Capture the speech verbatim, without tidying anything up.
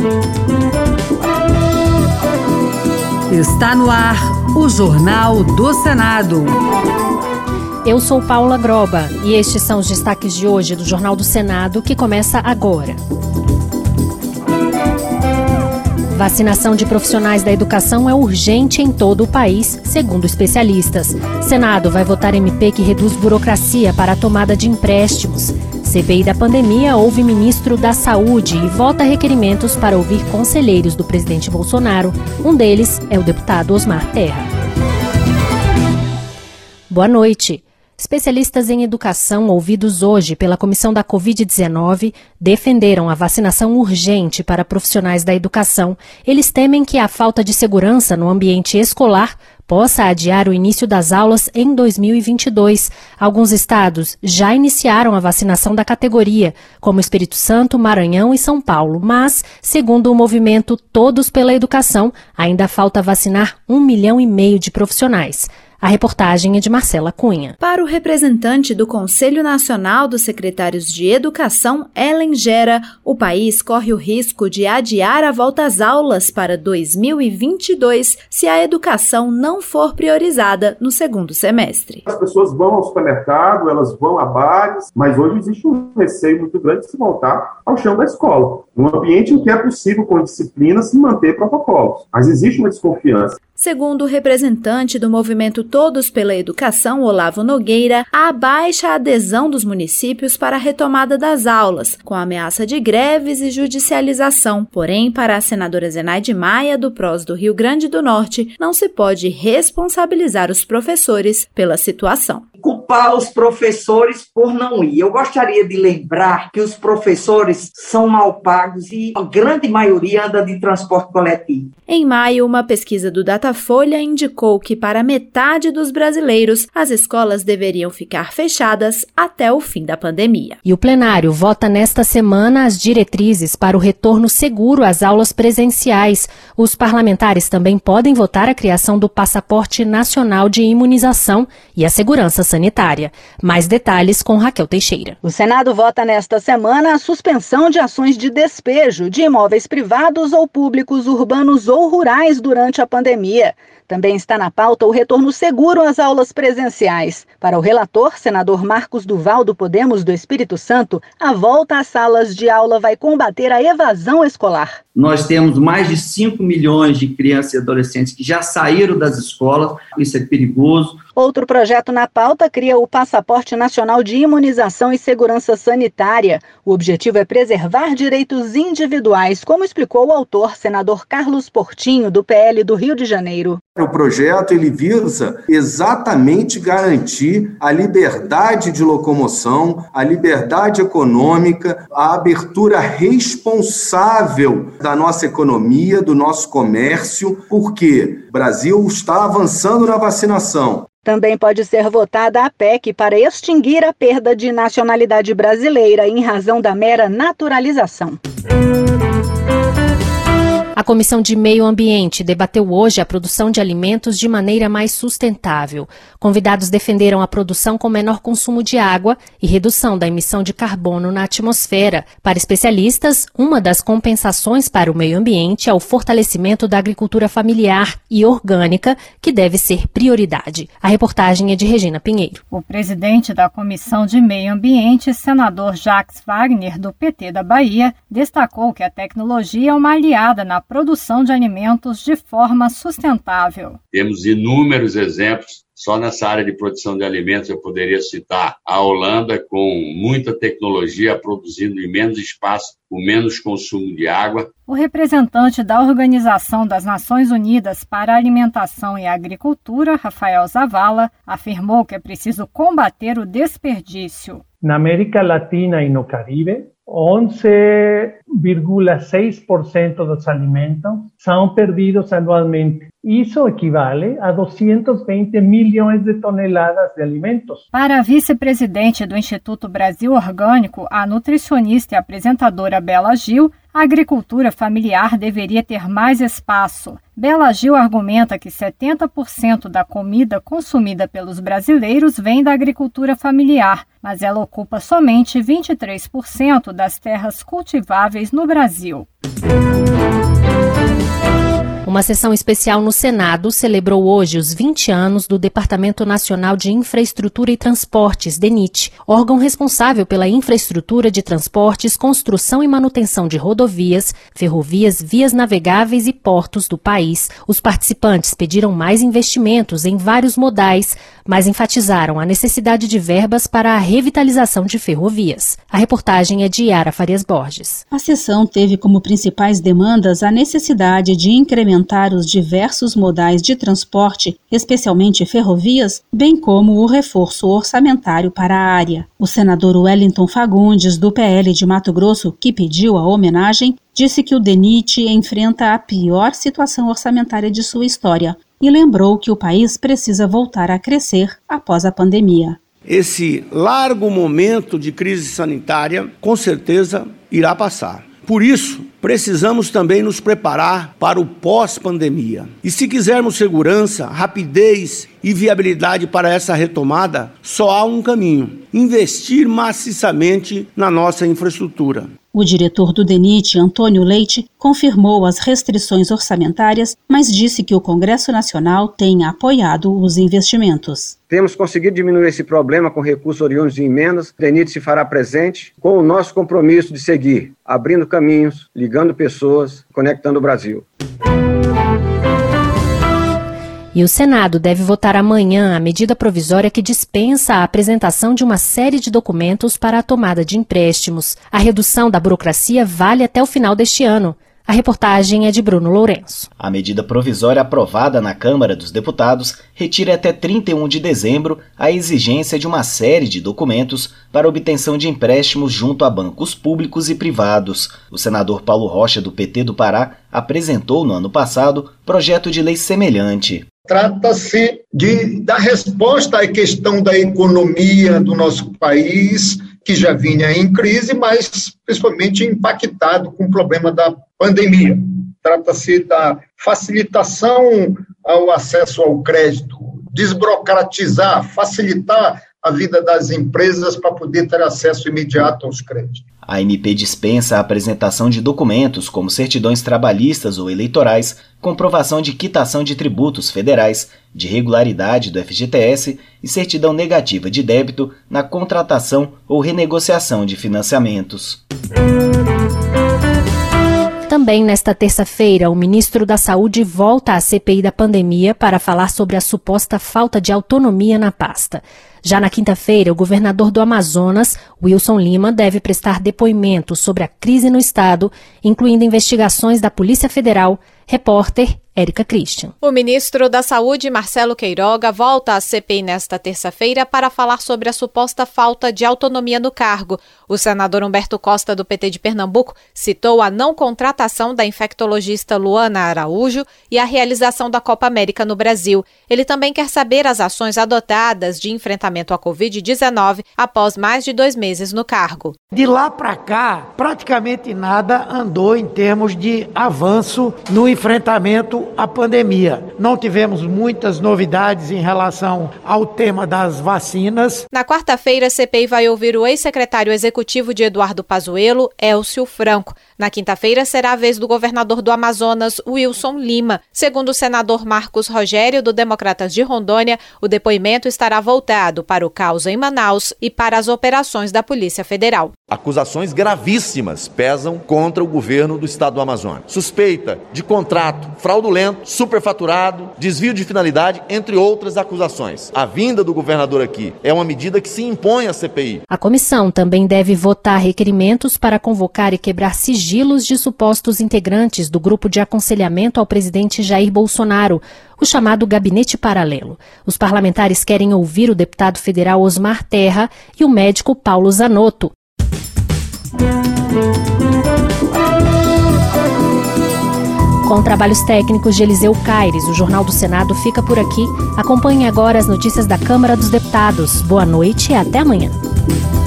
Está no ar o Jornal do Senado. Eu sou Paula Groba e estes são os destaques de hoje do Jornal do Senado, que começa agora. Vacinação de profissionais da educação é urgente em todo o país, segundo especialistas. Senado vai votar M P que reduz burocracia para a tomada de empréstimos. C P I da pandemia ouve ministro da Saúde e vota requerimentos para ouvir conselheiros do presidente Bolsonaro. Um deles é o deputado Osmar Terra. Boa noite. Especialistas em educação ouvidos hoje pela Comissão da covid dezenove defenderam a vacinação urgente para profissionais da educação. Eles temem que a falta de segurança no ambiente escolar possa adiar o início das aulas em dois mil e vinte e dois. Alguns estados já iniciaram a vacinação da categoria, como Espírito Santo, Maranhão e São Paulo, mas, segundo o movimento Todos pela Educação, ainda falta vacinar um milhão e meio de profissionais. A reportagem é de Marcela Cunha. Para o representante do Conselho Nacional dos Secretários de Educação, Ellen Gera, o país corre o risco de adiar a volta às aulas para dois mil e vinte e dois se a educação não for priorizada no segundo semestre. As pessoas vão ao supermercado, elas vão a bares, mas hoje existe um receio muito grande de se voltar ao chão da escola, num ambiente em que é possível, com disciplina, se manter protocolos. Mas existe uma desconfiança. Segundo o representante do movimento Todos pela Educação, Olavo Nogueira, há baixa adesão dos municípios para a retomada das aulas, com ameaça de greves e judicialização. Porém, para a senadora Zenaide Maia, do P R O S do Rio Grande do Norte, não se pode responsabilizar os professores pela situação. Culpar os professores por não ir. Eu gostaria de lembrar que os professores são mal pagos e a grande maioria anda de transporte coletivo. Em maio, uma pesquisa do Datafolha indicou que para metade dos brasileiros, as escolas deveriam ficar fechadas até o fim da pandemia. E o plenário vota nesta semana as diretrizes para o retorno seguro às aulas presenciais. Os parlamentares também podem votar a criação do Passaporte Nacional de Imunização e a segurança sanitária. Mais detalhes com Raquel Teixeira. O Senado vota nesta semana a suspensão de ações de despejo de imóveis privados ou públicos urbanos ou rurais durante a pandemia. Também está na pauta o retorno seguro às aulas presenciais. Para o relator, senador Marcos Duval, do Podemos do Espírito Santo, a volta às salas de aula vai combater a evasão escolar. Nós temos mais de cinco milhões de crianças e adolescentes que já saíram das escolas. Isso é perigoso. Outro projeto na pauta cria o Passaporte Nacional de Imunização e Segurança Sanitária. O objetivo é preservar direitos individuais, como explicou o autor, senador Carlos Portinho, do P L do Rio de Janeiro. O projeto ele visa exatamente garantir a liberdade de locomoção, a liberdade econômica, a abertura responsável da nossa economia, do nosso comércio, porque o Brasil está avançando na vacinação. Também pode ser votada a P E C para extinguir a perda de nacionalidade brasileira em razão da mera naturalização. A Comissão de Meio Ambiente debateu hoje a produção de alimentos de maneira mais sustentável. Convidados defenderam a produção com menor consumo de água e redução da emissão de carbono na atmosfera. Para especialistas, uma das compensações para o meio ambiente é o fortalecimento da agricultura familiar e orgânica, que deve ser prioridade. A reportagem é de Regina Pinheiro. O presidente da Comissão de Meio Ambiente, senador Jacques Wagner, do P T da Bahia, destacou que a tecnologia é uma aliada na produção de alimentos de forma sustentável. Temos inúmeros exemplos. Só nessa área de produção de alimentos eu poderia citar a Holanda, com muita tecnologia, produzindo em menos espaço, com menos consumo de água. O representante da Organização das Nações Unidas para a Alimentação e Agricultura, Rafael Zavala, afirmou que é preciso combater o desperdício. Na América Latina e no Caribe, onze vírgula seis por cento dos alimentos são perdidos anualmente. Isso equivale a duzentos e vinte milhões de toneladas de alimentos. Para a vice-presidente do Instituto Brasil Orgânico, a nutricionista e apresentadora Bela Gil, a agricultura familiar deveria ter mais espaço. Bela Gil argumenta que setenta por cento da comida consumida pelos brasileiros vem da agricultura familiar, mas ela ocupa somente vinte e três por cento das terras cultiváveis no Brasil. Uma sessão especial no Senado celebrou hoje os vinte anos do Departamento Nacional de Infraestrutura e Transportes, DENIT, órgão responsável pela infraestrutura de transportes, construção e manutenção de rodovias, ferrovias, vias navegáveis e portos do país. Os participantes pediram mais investimentos em vários modais, mas enfatizaram a necessidade de verbas para a revitalização de ferrovias. A reportagem é de Yara Farias Borges. A sessão teve como principais demandas a necessidade de incrementar os diversos modais de transporte, especialmente ferrovias, bem como o reforço orçamentário para a área. O senador Wellington Fagundes, do P L de Mato Grosso, que pediu a homenagem, disse que o DENIT enfrenta a pior situação orçamentária de sua história e lembrou que o país precisa voltar a crescer após a pandemia. Esse largo momento de crise sanitária, com certeza, irá passar. Por isso, precisamos também nos preparar para o pós-pandemia. E se quisermos segurança, rapidez e viabilidade para essa retomada, só há um caminho: investir maciçamente na nossa infraestrutura. O diretor do DENIT, Antônio Leite, confirmou as restrições orçamentárias, mas disse que o Congresso Nacional tem apoiado os investimentos. Temos conseguido diminuir esse problema com recursos oriundos de emendas. O DENIT se fará presente com o nosso compromisso de seguir, abrindo caminhos, ligando pessoas, conectando o Brasil. E o Senado deve votar amanhã a medida provisória que dispensa a apresentação de uma série de documentos para a tomada de empréstimos. A redução da burocracia vale até o final deste ano. A reportagem é de Bruno Lourenço. A medida provisória aprovada na Câmara dos Deputados retira até trinta e um de dezembro a exigência de uma série de documentos para obtenção de empréstimos junto a bancos públicos e privados. O senador Paulo Rocha, do P T do Pará, apresentou no ano passado projeto de lei semelhante. Trata-se de dar resposta à questão da economia do nosso país, que já vinha em crise, mas principalmente impactado com o problema da pandemia. Trata-se da facilitação ao acesso ao crédito, desburocratizar, facilitar a vida das empresas para poder ter acesso imediato aos créditos. A M P dispensa a apresentação de documentos como certidões trabalhistas ou eleitorais, comprovação de quitação de tributos federais, de regularidade do F G T S e certidão negativa de débito na contratação ou renegociação de financiamentos. Também nesta terça-feira, o ministro da Saúde volta à C P I da pandemia para falar sobre a suposta falta de autonomia na pasta. Já na quinta-feira, o governador do Amazonas, Wilson Lima, deve prestar depoimento sobre a crise no estado, incluindo investigações da Polícia Federal. Repórter Érica Christian. O ministro da Saúde, Marcelo Queiroga, volta à C P I nesta terça-feira para falar sobre a suposta falta de autonomia no cargo. O senador Humberto Costa, do P T de Pernambuco, citou a não contratação da infectologista Luana Araújo e a realização da Copa América no Brasil. Ele também quer saber as ações adotadas de enfrentamento à covid dezenove após mais de dois meses no cargo. De lá para cá, praticamente nada andou em termos de avanço no enfrentamento à pandemia. Não tivemos muitas novidades em relação ao tema das vacinas. Na quarta-feira, a C P I vai ouvir o ex-secretário executivo de Eduardo Pazuello, Elcio Franco. Na quinta-feira, será a vez do governador do Amazonas, Wilson Lima. Segundo o senador Marcos Rogério, do Democratas de Rondônia, o depoimento estará voltado para o caos em Manaus e para as operações da Polícia Federal. Acusações gravíssimas pesam contra o governo do estado do Amazonas. Suspeita de contrato fraudulento, superfaturado, desvio de finalidade, entre outras acusações. A vinda do governador aqui é uma medida que se impõe à C P I. A comissão também deve votar requerimentos para convocar e quebrar sigilos de supostos integrantes do grupo de aconselhamento ao presidente Jair Bolsonaro, o chamado Gabinete Paralelo. Os parlamentares querem ouvir o deputado federal Osmar Terra e o médico Paulo Zanotto. Com trabalhos técnicos de Eliseu Caires, o Jornal do Senado fica por aqui. Acompanhe agora as notícias da Câmara dos Deputados. Boa noite e até amanhã.